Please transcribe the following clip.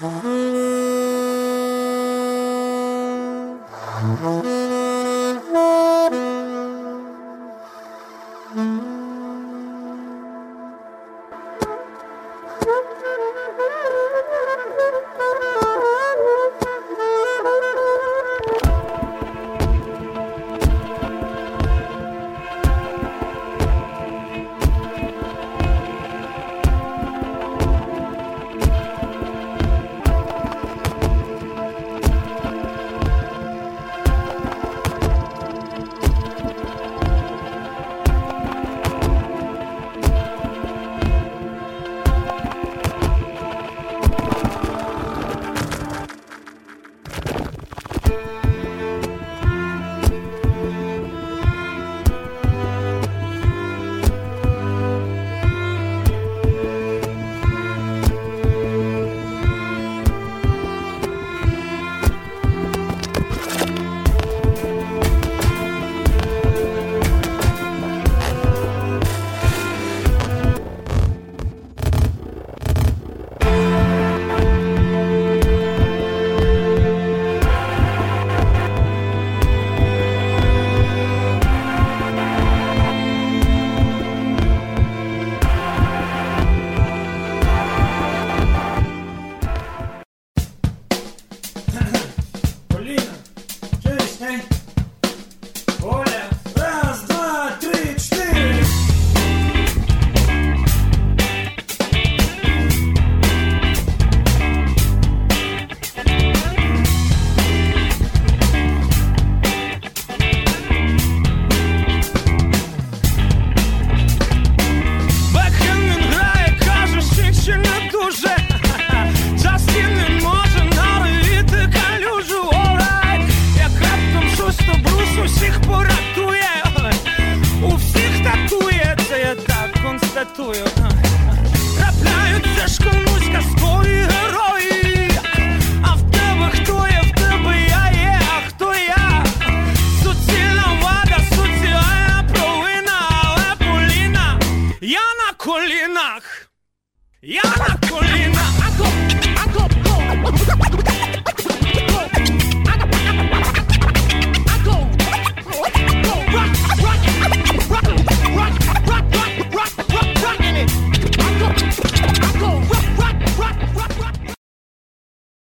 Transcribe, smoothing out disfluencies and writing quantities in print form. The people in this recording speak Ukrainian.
Трапляються ж комусь казкові герої, а в тебе хто є, в тебе я є, а хто я? Суцільна вада, соціальна провина, але Поліна, я на колінах, я на колінах.